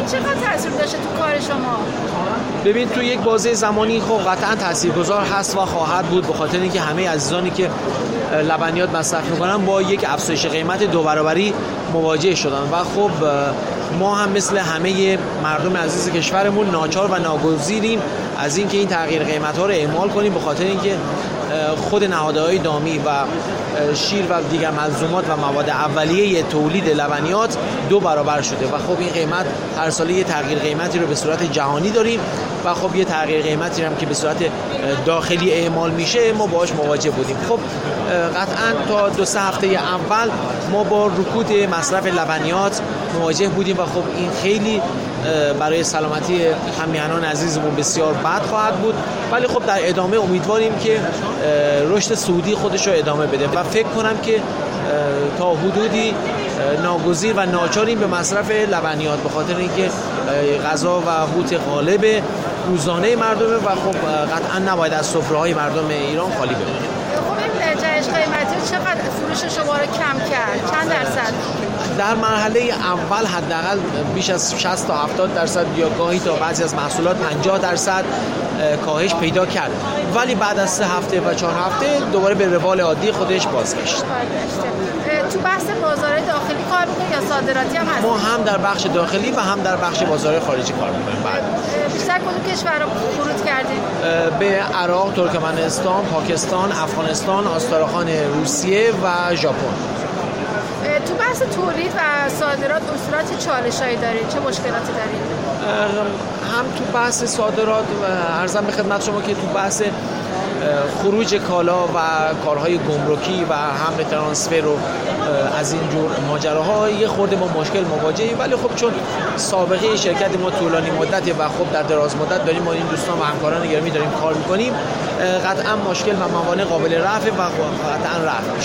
چقدر تاثیر داشته تو کار شما؟ ببین تو یک بازه زمانی خب قطعا تاثیرگذار هست و خواهد بود، به خاطر اینکه همه عزیزانی که لبنیات مصرف میکنن با یک افزایش قیمت 2 برابری مواجه شدن و خب ما هم مثل همه مردم عزیز کشورمون ناچار و ناگزیریم از اینکه این تغییر قیمت‌ها رو اعمال کنیم، به خاطر اینکه خود نهادهای دامی و شیر و دیگر ملزومات و مواد اولیه تولید لبنیات 2 برابر شده و خب این قیمت هر ساله یه تغییر قیمتی رو به صورت جهانی داریم و خب یه تغییر قیمتی هم که به صورت داخلی اعمال میشه ما باهاش مواجه بودیم. خب قطعا تا 2-3 هفته اول ما با رکود مصرف لبنیات مواجه بودیم و خب این خیلی برای سلامتی همیهنان عزیزمون بسیار بد خواهد بود، ولی خب در ادامه امیدواریم که رشد سعودی خودش رو ادامه بده و فکر کنم که تا حدودی ناگزیر و ناچاریم به مصرف لبنیات به خاطر اینکه غذا و قوت غالب روزانه مردمه و خب قطعا نباید از سفره‌های مردم ایران خالی بمونه. خب این جهش قیمتی چقدر فروش شما رو کم کرد؟ چند درصد؟ در مرحله اول حداقل بیش از 60 تا 70% یا گاهی تا بعضی از محصولات 50% کاهش پیدا کرد، ولی بعد از 3 هفته و 4 هفته دوباره به روال عادی خودش بازگشت. تو بحث بازار داخلی کار می‌کنید یا صادراتی هم هست؟ ما هم در بخش داخلی و هم در بخش بازار خارجی کار می‌کنیم. بیشتر کدوم کشورها ورود کردید؟ به عراق، ترکمنستان، پاکستان، افغانستان، آستارخان روسیه و ژاپن. تو بحث تولید و صادرات اصولاتی چالشایی دارید؟ چه مشکلاتی دارید؟ هم تو بحث صادرات عرضم به خدمت شما که تو بحث خروج کالا و کارهای گمرکی و حمل ترانسفر و از این جور ماجراها یه خورده ما مشکل مواجهیم، ولی خب چون سابقه شرکت ما طولانی مدته و خب در دراز مدت داریم ما این دوستان و همکاران گرامی داریم کار میکنیم، قطعا مشکل و موانع قابل رفع و قطعا رفع